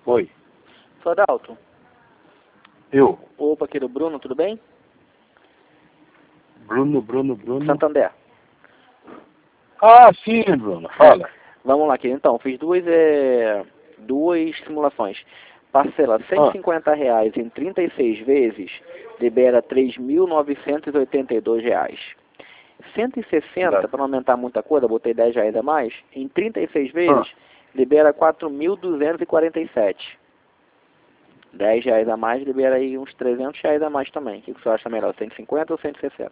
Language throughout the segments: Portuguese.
Oi. Sou Adalto. Eu. Opa, aqui do Bruno, tudo bem? Bruno. Santander. Ah, sim, Bruno. Fala. Vamos lá, querido. Então, fiz duas simulações. Parcela R$ 150 em 36 vezes, libera R$ 3.982. 160, para não aumentar muita coisa, botei R$ 10 a mais, em 36 vezes, libera 4.247. R$ 10 a mais, libera aí uns R$ 300 a mais também. O que você acha melhor, 150 ou 160?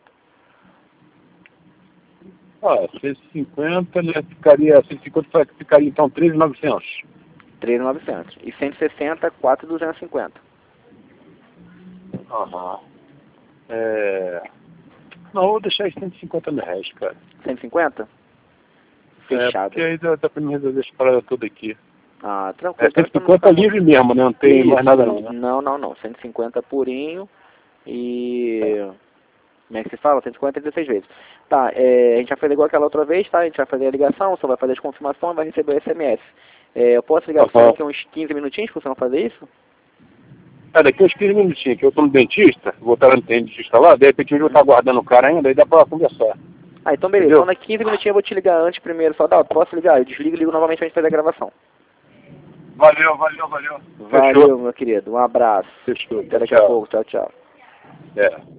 150, né, ficaria então 13.900. 3.900. E 160, 4.250. Aham. Não, vou deixar isso R$ 150, cara. 150? Fechado. Porque aí dá pra me resolver essa parada toda aqui. Ah, tranquilo. 150 livre mesmo, né? Não tem mais nada não, né? Não. 150 purinho e... Como é que se fala? 150 16 vezes. Tá, a gente vai fazer igual aquela outra vez, tá? A gente vai fazer a ligação, só vai fazer as confirmações e vai receber o SMS. Eu posso ligar pra você daqui uns 15 minutinhos pra você não fazer isso? Daqui uns 15 minutinhos, que eu tô no dentista, vou estar no dentista lá, de repente eu vou estar aguardando o cara ainda, aí dá pra conversar. Ah, então beleza. Entendeu? Então daqui 15 minutinhos eu vou te ligar antes primeiro. Só dá, posso ligar? Eu desligo e ligo novamente pra gente fazer a gravação. Valeu. Valeu, meu querido. Um abraço. Fechou. Até daqui a pouco. Tchau. É.